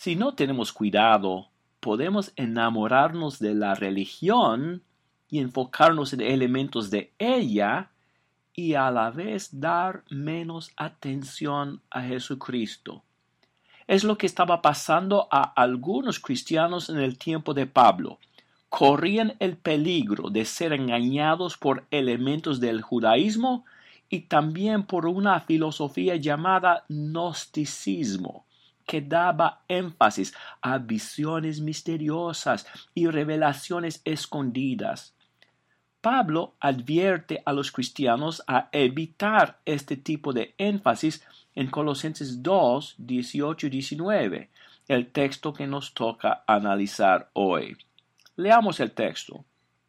Si no tenemos cuidado, podemos enamorarnos de la religión y enfocarnos en elementos de ella y a la vez dar menos atención a Jesucristo. Es lo que estaba pasando a algunos cristianos en el tiempo de Pablo. Corrían el peligro de ser engañados por elementos del judaísmo y también por una filosofía llamada gnosticismo, que daba énfasis a visiones misteriosas y revelaciones escondidas. Pablo advierte a los cristianos a evitar este tipo de énfasis en Colosenses 2, 18 y 19, el texto que nos toca analizar hoy. Leamos el texto.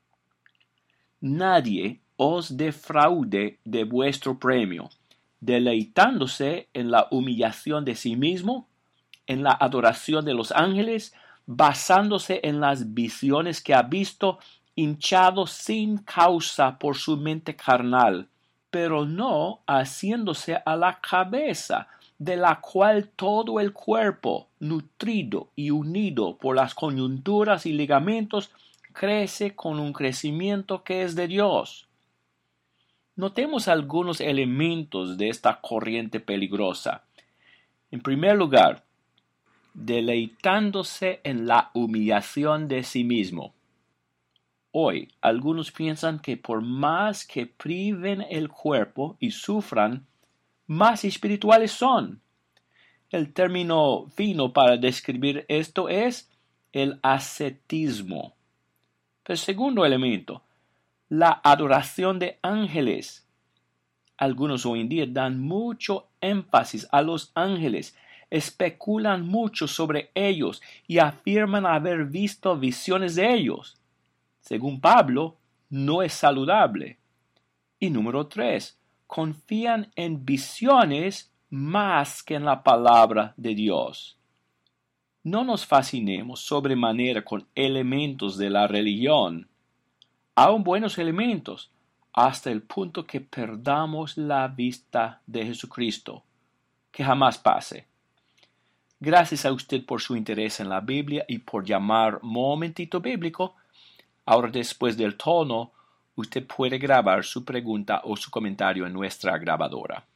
Nadie os defraude de vuestro premio, deleitándose en la humillación de sí mismo, en la adoración de los ángeles, basándose en las visiones que ha visto, hinchado sin causa por su mente carnal, pero no haciéndose a la cabeza, de la cual todo el cuerpo, nutrido y unido por las coyunturas y ligamentos, crece con un crecimiento que es de Dios. Notemos algunos elementos de esta corriente peligrosa. En primer lugar, deleitándose en la humillación de sí mismo. Hoy, algunos piensan que por más que priven el cuerpo y sufran, más espirituales son. El término fino para describir esto es el ascetismo. El segundo elemento, la adoración de ángeles. Algunos hoy en día dan mucho énfasis a los ángeles, especulan mucho sobre ellos y afirman haber visto visiones de ellos. Según Pablo, no es saludable. Y número 3, confían en visiones más que en la palabra de Dios. No nos fascinemos sobremanera con elementos de la religión, aun buenos elementos, hasta el punto que perdamos la vista de Jesucristo. Que jamás pase. Gracias a usted por su interés en la Biblia y por llamar Momentito Bíblico. Ahora, después del tono, usted puede grabar su pregunta o su comentario en nuestra grabadora.